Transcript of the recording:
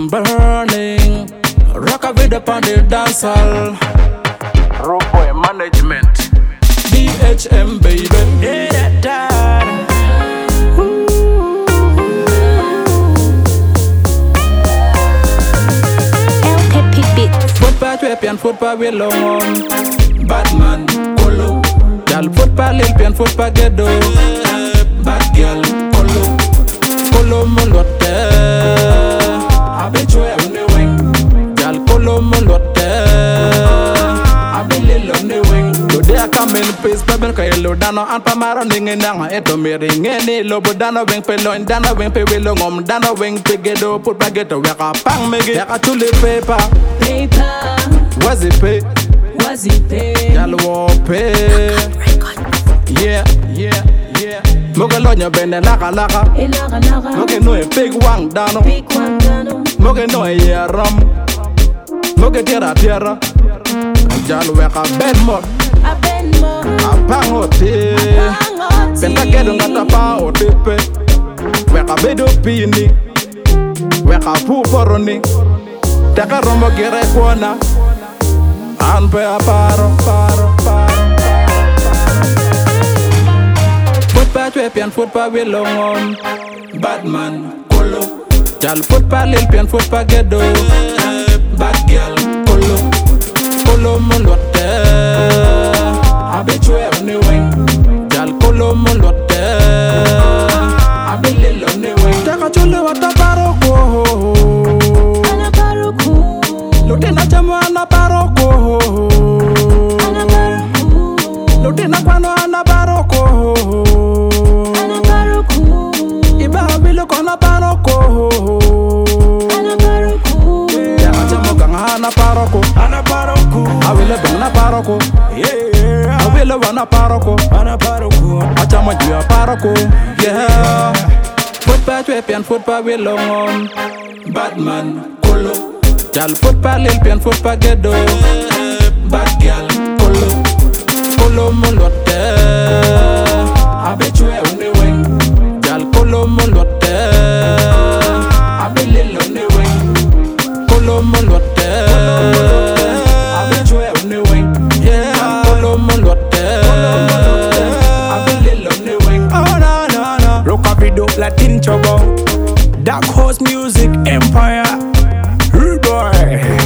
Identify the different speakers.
Speaker 1: burning. Rock a video upon the dance hall.
Speaker 2: Road Boy Management.
Speaker 1: BHM baby. Foot pa chwe pian foot pa we long. Batman Kolo. Gal foot pa lil pian foot pa gedo. Bad girl Kolo. Kolo molote. Abe chwe on the wing. Gal Kolo molote. Abe lil on the wing. Today I come in peace, pebble kailo dano and pamaro ninge nanga eto miri ngeni lobo dano wing peloin dano wing pe willo ngom dano wing pe gedo put bageto weka pang megi yaka tuli paper. Was it pay? Y'all want pay? Yeah. Moga lonya bende laka. Moga no e big wang dano. Moga no e yaram. Moga tierra. Y'all weka ben mo. Apangote. Benda kedo ngata pa otepe. Weka bedo pini. Weka puporoni. Taka rombo gire kwana. Anpe a paro. Foot pa chwe pian foot pa we long. Batman Kolo. Jal foot pa lil pian foot pa gedo. Bad girl Kolo molote. Abe chwe on the wing. Jal Kolo molote. Abe lil on the wing. Taka chule wata paro ko. Lutina chamo ana paroko. Lutina kwano ana paroko. Iba wilo kona paroko. Yaka chamo ganga ana paroko. Awile bana paroko. Awile wana paroko. Achamo jua paroko. Yeah. Foot pa chwe pian foot pa wilong. Batman Kolo. Jal foot pa lil pian foot pa gedo. Bad girl Kolo molote. Abe chwe on the wing. Jal Kolo molote. Abe lil on the wing. Kolo molote. Abe chwe on the wing. Yeah. Kolo molote. Abe lil on the wing.
Speaker 3: Oh no. Rock a video Latin trouble. Dark Horse Music Empire. Rude boy.